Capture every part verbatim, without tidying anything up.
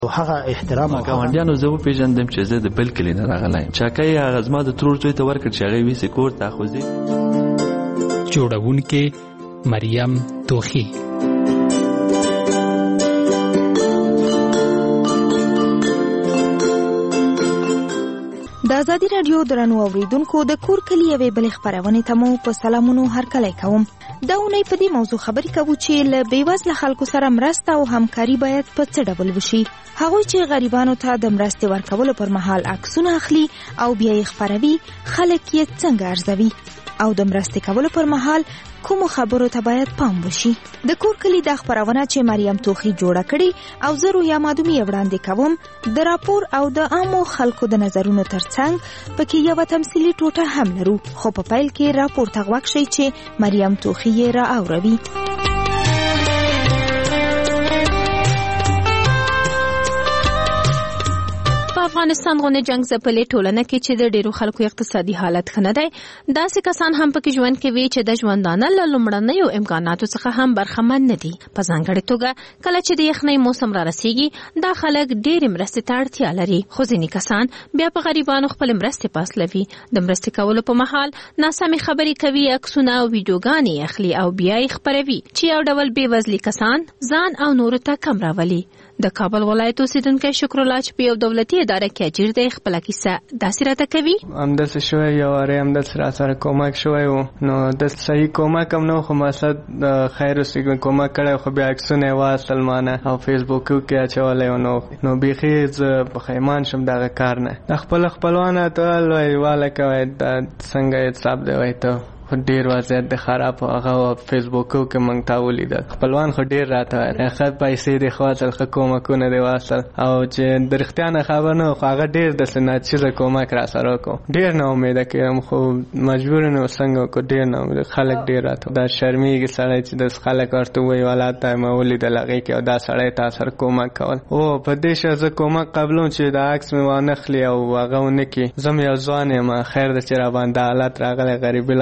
هغه احترام او ګاونډیانو زه وپېژندم چې زه د بل کلي نه راغلی یم. چاکۍ هغه زما د ترور زوی ته ورکړ چې هغې ویسې کور ته خو زه جوړونکې مریم توخی. د ازادي راډیو درنو اوریدونکو د کور کلي یوې بلې خپرونې ته مو په سلامونو هرکلی کوم. دا اونۍ په دې موضوع خبرې کوو چې له بېوزله خلکو سره مرسته او همکاري باید په څه ډول وشي. هغوی چې غریبانو ته د مرستې ورکولو پر مهال عکسونه اخلي او بیا یې خپروي، خلک یې څنګه ارزوي او د مرستې کولو پر مهال کومو خبرو ته باید پام وشي. د کور کلي دا خپرونه چې مریم توخی جوړه کړې او زه رویا مادومي وړاندې کوم، د راپور او د عامو خلکو د نظرونو ترڅنګ پکې یوه تمثیلي ټوټه هم لرو، خو په پیل کې راپور ته غوږ شئ چې مریم توخی یې را اوروي. افغانستان غونې جنگ ځپلې ټولنه کې چې د ډیرو خلکو اقتصادي حالت ښه نه دی، داسې کسان هم پکې ژوند کوي چې د ژوندانه له لومړنیو امکاناتو څخه هم برخمن نه دي. په ځانګړې توګه کله چې د یخنۍ موسم را رسیږي، دا خلک ډېرې مرستې ته اړتیا لري، خو ځینې کسان بیا په غریبانو خپلې مرستې پاسلوي. د مرستې کولو په مهال ناسمې خبرې کوي، عکسونه او ویډیوګانې اخلي او بیا یې خپروي چې یو ډول بېوزلي کسان ځان او نورو ته کم راولي. د کابل ولایت اوسیدونکی شکرالله چې په یو دولتي اداره کې اجیر دی خپله کیسه داسې راته کوي. همداسې شوی یو وارې همداسې راسره کومک شوی و، نو داسې صحیح کومک هم نه و، خو مقصد د خیر اوسې کومک کړی، خو بیا عکسونه یې واخیستل مانه او فیسبوک کې اچولی و، نو نو بیخي زه پښیمان شم دغه کار نه. د خپلو خپلوانو ته وایي واله کوئ دا څنګه حساب دی وایي ته ډیر وضعیت د خراب هغه فیسبوک کې مونږ تا ولیدل. خپلوان خو ډیر راته ښه پیسې دې خو اصل ښه کومکونه دې واصل او چې د رښتیا نه خبر نه خو هغه ډیر داسې ناچیزه کومک را سره وکړو. ډیر نه امیده کېدم خو مجبور نه څنګه وکړو، ډیر نه امیده خلک ډیر راته دا شرمېږي سړی چې داسې خلک ورته وایي والا ته مې ولیدل هغې کې او دا سړی تا سره کومک کول. او په دې شه زه کومک قبلوم چې د عکس مې وانه خلي او هغه ونه کړي. زه مې یو ځوان یم، خیر ده چې راباندې حالت راغلی غریبي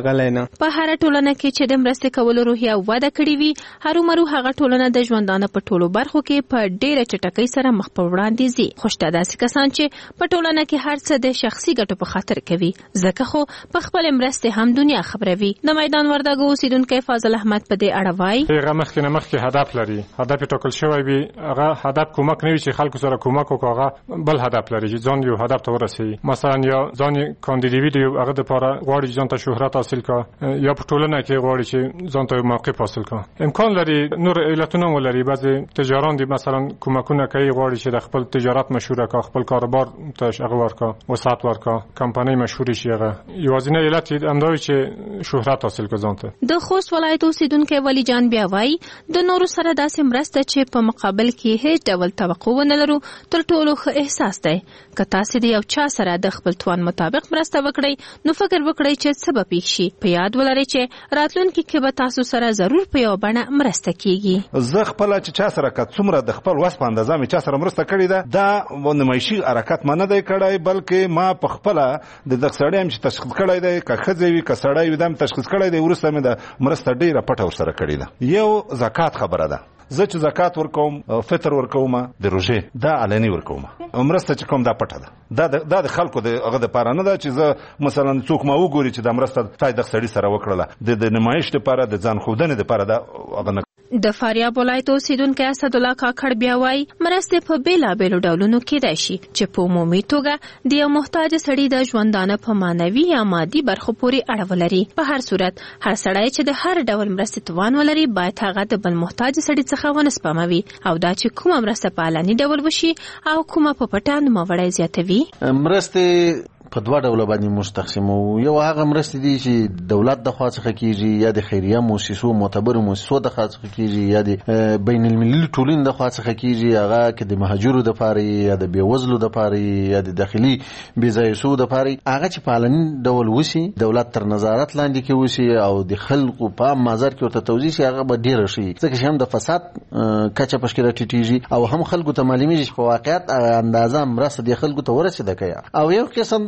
په هر ټولنه کې چې د مرستې کولو روحیه وده کړې وي، هرومرو هغه ټولنه د ژوندانه په ټولو برخو کې په ډېره چټکۍ سره مخ په وړاندې ځي. خو شته داسې کسان چې په ټولنه کې هر څه د شخصي ګټو په خاطر کوي، ځکه خو په خپلې مرستې هم دنیا خبروي. د میدان وردګو اوسیدونکی فاضل احمد په دې اړه وایي هغه مخکې نه مخکې هدف لري، هدف یې ټاکل شوی وي. هغه هدف کومک نه وي چې خلکو سره کومک وکړي، هغه بل هدف لري چې ځان یو هدف ته ورسوي. مثلا یا ځان یې کاندیدوي دی، هغه دپاره غواړي چې ځان ته شهرت حاصل کړي، یا په ټولنه کې غواړي چې ځان ته موقف حاصل کړي. امکان لري نور علتونه ولري. بعضې تجاران دي مثلا کومکونه کوي، غواړي چې د خپل تجارت مشهوره کړي، خپل کاروبار ته هغه ورکړي، وسعت ورکړي، کمپنۍ مشهورې شي. هغه یوازینی علت یې همدا وي چې شهرت حاصل کړي ځان ته. د خوست ولایت اوسیدونکی ولی جان بیا وایي د نورو سره داسې مرسته چې په مقابل کې هیڅ ډول توقع ونه لرو تر ټولو ښه احساس دی. که تاسې د یو چا سره د خپل توان مطابق مرسته وکړئ، نو فکر وکړئ چې څه به پېښ شي. په یاد ولرئ چې راتلونکي کې به تاسو سره ضرور په یو بڼه مرسته کیږي. زه خپله چې چا سره که څومره د خپل وس په اندازه مې چا سره مرسته کړې ده، دا نمایشي حرکت ما نه دی کړی، بلکې ما په خپله د دغه سړی هم چې تشخیص کړی دی، که ښځې وي که سړی وي، دا مې تشخیص کړی دی. وروسته مې د مرسته ډېره پټه ورسره کړې ده. یو زکات خبره ده، زه چې زکات ورکوم، فطر ورکوم، د روژې دا علني ورکوم. مرسته چې کوم دا پټه ده، دا د خلکو د هغه دپاره نه ده چې زه مثلا څوک ما وګوري چې دا مرسته تا دغه سړي سره وکړله، د نمایش دپاره د ځان ښودنې دپاره دا هغه نه. د فاریاب ولایت اوسیدونکی اسدالله کاکړ بیا وایي مرستې په بېلابېلو ډولونو کېدای شي چې په عمومي توګه د یو محتاج سړي د ژوندانه په معنوي یا مادي برخو پورې اړه ولري. په هر صورت هر سړی چې د هر ډول مرستې توان ولري باید هغه د بل محتاج سړي څخه ونه سپموي، او دا چې کومه مرسته په علني ډول وشي او کومه په پټه نوموړی زیاتوي. مرستې په دوه ډوله باندې مستقسمو. یو هغه مرستې دي چې دولت د خوا څخه کیږي، یا د خیریه مؤسسو معتبرو مؤسسو د خوا څخه کیږي، یا د بین المللي ټولنې د خوا څخه کیږي. هغه کې د مهاجرو د پاره یا د بیوزلو د پاره یا د داخلي بېځایسو د پاره، هغه چې په علني ډول وشي، دولت تر نظارت لاندې کې وشي او د خلکو په عام مازار کې ورته توزیع شي، هغه به ډېره شي، ځکه چې هم د فساد کچه پشکې راټیټېږي او هم خلکو ته معلومېږي چې په واقعیت اندازه مرسته د خلکو ته ورسېده که. او یو قسم دا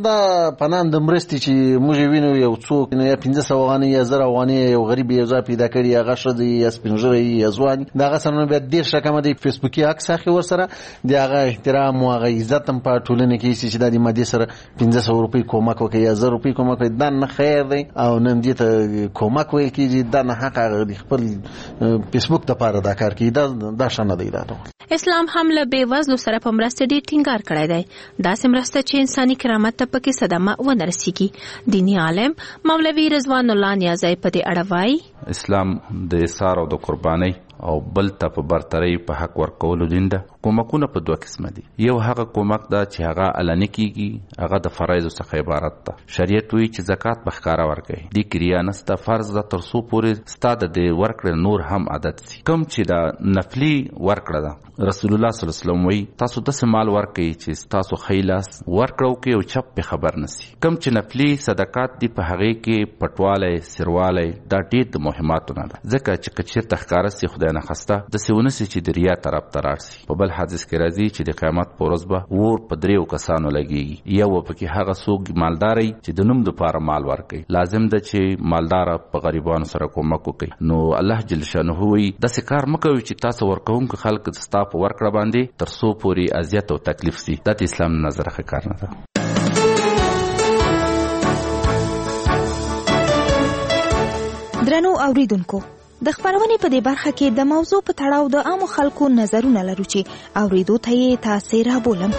دا پنان د مرستې چې موږ وینو یو څوک یا پنځه سوه افغانۍ یا زر افغانۍ یو غریب یو ځای پیدا کړي هغه ښه دی یا سپین ږیری یا ځوان د هغه سره بیا ډېر شکمه دی فیسبوکي عکس اخلي ورسره د هغه احترام او هغه عزت هم په ټولنه کې چې دا د مادې سره پنځه سوه روپۍ کومک وکړي یا زر روپۍ کومک وکړي دا نه خیر دی او نه دې ته کومک ویل کېږي دا نه حق هغه خپل فیسبوک دپاره دا کار کوي دا دا ښه نه دی. دا اسلام هم له بېوزلو سره په مرسته ډېر ټینګار کړی دی. داسې مرسته چې انساني کرامت ته پکې صدمه ونه رسېږي. دیني عالم مولوي رضوان الله نیازی په دې اړه وایي اسلام د اثار او د قربانۍ او بل ته په برترۍ په حق ورکولو دین ده. کومکونه په دوه قسمه دي. یو هغه کومک ده چې هغه علني کیږي، هغه د فرایضو څخه عبارت ده. شریعت وایي چې زکات په ښکاره ورکړئ. دې کریا نسته فرض ده تر څو پورې ستا د دې ورکړې نور هم عادت سي. کوم چې دا نفلي ورکړه ده رسول الله صلی الله علیه وسلم وایي تاسو داسې مال ورکړئ چې ستاسو ښی لاس ورکړه وکړي او چپ پې خبر نسي. کوم چې نفلي صدقات دي په هغې کې پټوالی سروالی دا ډېر د مهماتو نه ده، ځکه چې که چېرته ښکاره سي خدای نه خسته داسې ونه سي چې د ریا طرف ته لاړ سي. په بل حدیث کې راځي چې د قیامت په ورځ به اور په دریو کسانو لګېږي. یو به پکې هغه څوک مالدار وي چې د نوم دپاره مال ورکوي. لازم ده چې مالداره په غریبانو سره کومک وکړي. نو الله جل شانه وایي داسې کار مه کوئ چې تاسو ورکوونکي خلک ستا په ورکړه باندې تر څو پورې اذیت او تکلیف سي. دا د اسلام نه نظره ښه کار نه ده. درنو اوریدونکو، د خبرونې په دې برخه کې د موضوع په تړاو د عامو خلکو نظرونه لرو چې اوریدو ته یې تاسې رابولم.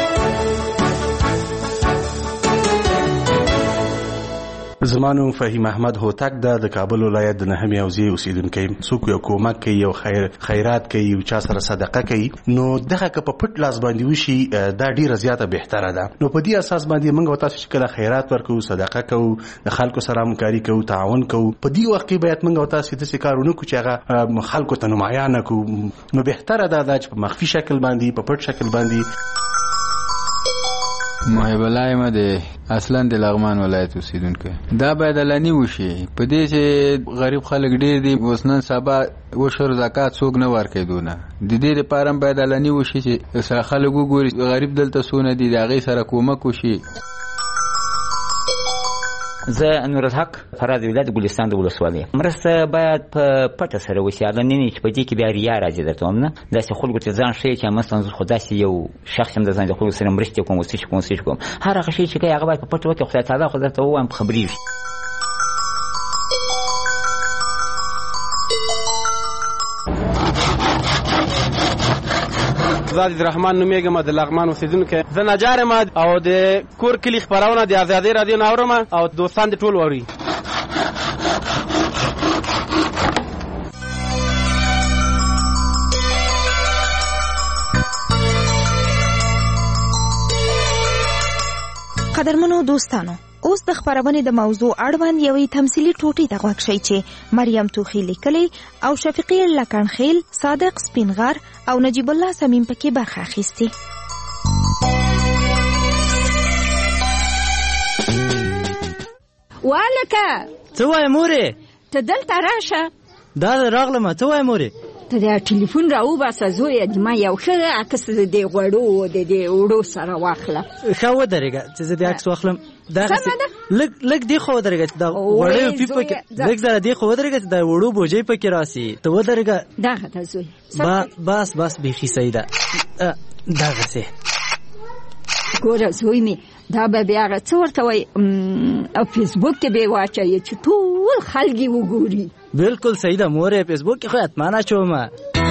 زما نوم فهیم احمد هوتک ده، د کابل ولایت د نهمې حوزې اوسیدونکی یم. څوک یو کومک کوي، یو خیر خیرات کوي، یو چا سره صدقه کوي، نو دغه که په پټ لاس باندې وشي دا ډیره زیاته بهتره ده. نو په دې اساس باندې موږ تاسو چې کله خیرات ورکوو، صدقه کوو، د خلکو سره همکاري کوو، تعاون کوو، په دې وخت کې باید موږ تاسو داسې کار ونه کړو چې هغه خلکو ته نمایان کړو. نو بهتره ده دا چې په مخفي شکل باندې، په پټ شکل باندې. محب الله یم د اصلا د لغمان ولایت اوسیدونکی. دا باید علني وشي. په دې چې غریب خلک ډېر دي، اوس نن سبا وشر زکات څوک نه ورکوي. دونه د دې لپاره باید علني وشي چې سره خلک وګوري غریب دلته څونه دي، د هغې سره کومک وشي. زه نورالحق فراد ولایت ګلستان د ولسوالۍ. مرسته باید په پټه سره وشي، علني نه چې په دې کې بیا ریا راځي. درته وایم نه داسې خلکو ته ځان ښیي چې مثلا زه خو داسې یو شخص یم د ځان د خلکو سره مرستې کوم، څه شي کوم څه شي کوم. هر هغه شی چې کوي هغه باید په پټه وکړي. خدای تعالی خو درته ووایم خبرېږي. زه د رحمان نومېږم، د لغمان اوسېدونکی. زه نجار یم او د کور کلي خپرونه د ازادۍ راډیو نه اورم او دوستان دې ټول واوري. قدرمنو دوستانو، اوس د خبرونې د موضوع اړوند یوې تمثیلي ټوټې ته غوږ شئ چې مریم توخی لیکلی او شفیقي لکنخیل، صادق سپینغر او نجیب الله سمیم پکې برخه اخیستې. والکه څه وایې مورې؟ ته دلته راشه. دا راغلمه. څه وایې مورې؟ ته د ټلیفون راوباسه زویه، ما یو ښه عکس د دې غوړو د دې وړو سره واخله. ښه ودرېږه چې زه دې عکس واخلم. لږ لږ دې خو ودرېږه چې دا وړې پي پکې، لږ ځله دې خو ودرېږه چې دا وړو بوجۍ پکې راسي. ته ودرېږه. دغه ته زوی. بس بس بیخي صحیح ده. دغسې ګوره زوی مې، دا به بیا هغه څه ورته وایي او فیسبوک کې به یې واچوي چې ټول خلک یې وګوري. بالکل صحیح ده مورې، فیسبوک کې خو حتما اچومه.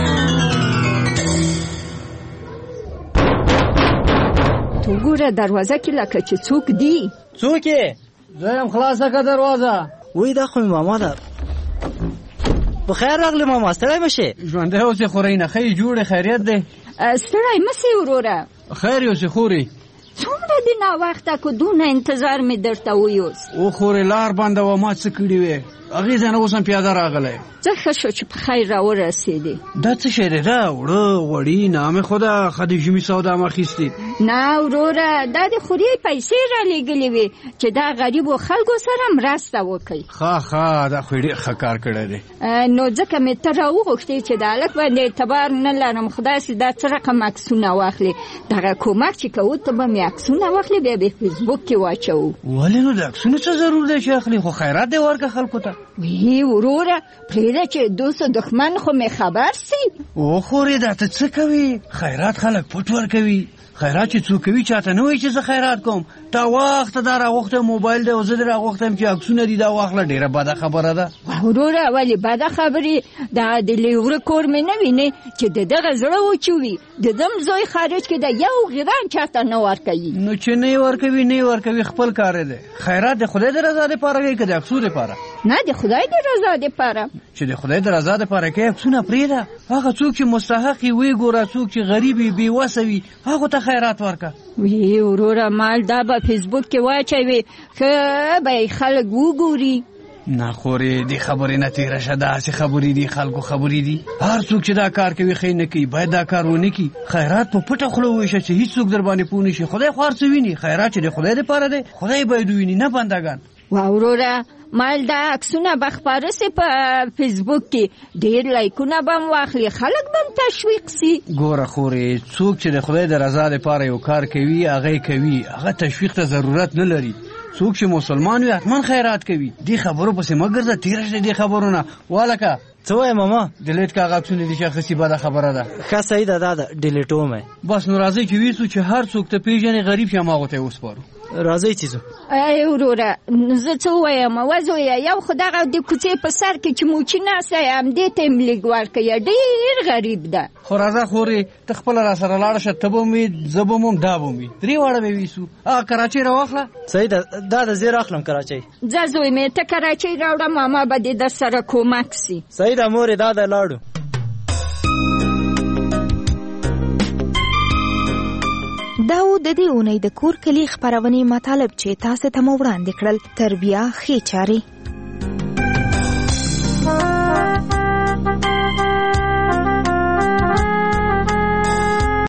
تو ګوره دروازه کې لکه چې څوک دی. څوک یې؟ زه یم خلاصه که دروازه. وای دا خو مې ماما ده. په خیر راغلی ماما، ستړی مه شې. ژوندی اوسې خورئ، نښۍ جوړې، خیریت دی؟ ستړی مه سې وروره. خیر یې اوسې خورئ. څومره د ناوخته که دونه انتظار مې درته ویوس. وخورې لار بنده وه، ما څه کړي وې. هغې ځای نه اوس هم پیاده راغلی. څه ښه شو چې په خیر راورسېدې. دا څه شی دی؟ دا وړه غوړي نامې خو ده، ښه د ژمي سودا م اخیستې. نه وروره، دا د خوري پیسې رالیږلې وې چې دا غریبو خلکو سره مرسته وکړي. ښه ښه، دا خو یې ډېر ښه کار کړی دی. نو ځکه مې ته راوغوښتې چې د هلک باندې اعتبار نه لرم، خدای سي دا څه رقم عکسونه واخلې. دغه کومک چې کوو ته به مې عکسونه واخلي بیا به فیسبوک کې واچو. ولې نو د عکسونو څه ضرور دی چې اخلي؟ خو خیرات دی ورکه خلکو ته. وی وروره پرېږده چې دوست و دښمن خو مې خبر سي. او خورې دا ته څه کوي؟ خیرات خلک پټ ورکوي. خیرات چې څوک کوي چاته نه وایي چې زه خیرات کوم. تا وخته دا راغوښتی موبایل دی او زه دې راغوښتم چې عکسونه دي دا واخله. ډېره بده خبره ده. وروره ولې بده خبرې؟ دا د لیوره کور مې نه وینې چې د دغه زړه وچوي د دم زوی خارج کې د یو غیران چاته نه ورکوي. نو چې نه ورکوي نه ورکوي خپل کار دی. خیرات د خدای د رضا دپاره کوي که د عکسو دپاره؟ نه د خدای د رضا دپاره. چې د خدای د رضا دپاره کوي عکسونه پرېږده. هغه څوک چې مستحق وي ویې ګوره، څوک چې غریب وي بېوسه وي هغو ته خیرات ورکه. وی وروره مال دا به فیسبوک کې واچوي ښه به خلک وګوري. نه خورې دې خبرې نه تېره شه. داسې خبرې دي خلکو خبرې دي. هر څوک چې دا کار کوي ښه نه کوي، باید دا کار ونه کړي. خیرات په پټه خوله وویشه چې هېڅ څوک در باندې پوه نه شي. خدای خو هر څه ویني. خیرات چې د خدای دپاره دی خدای باید وویني نه بندګان. وروره مال دا عکسونه به خپاره سي په فیسبوک کې، ډېر لایکونه به هم واخلي، خلک به هم تشویق سي. ګوره خورې څوک چې د خدای د رضا دپاره یو کار کوي هغه یې کوي، هغه تشویق ته ضرورت نه لري. څوک چې مسلمان وي حتما خیرات کوي. دې خبرو پسې مه ګرځه، تېره شه دې خبرو نه. والکه څه وایې ماما؟ ډیلیټ که هغه عکسونه دي چې اخیستي بده خبره ده. ښه صحیح ده دا ده ډیلیټوم یې. بس نو راځئ چې ویسو چې هر څوک ته پېژنې غریب شي هماغو ته یې وسپارو. راځئ چې ځو. ای وروره زه څه ووایم وزویه یو خو دغه د کوڅې په سر کې چې موچي ناسته یې همدې ته یې لیک ورکوي، ډېر غریب ده. خو راځه خورې ته خپله را سره لاړه شه. ته به هم وي زه به هم وم دا به هم وي، درې واړه به ویسو. هغه کراچۍ راواخله. صحیح ده دا ده زه راخلم کراچۍ. ځه زوی مې ته کراچۍ راوړه ماما به دې در سره کومک سي. صحیح ده مورې دا ده لاړو. دا و د دې اونۍ د کور کلي خپرونې مطالب چې تاسو ته مو وړاندې کړل. تر بیا ښې چارې.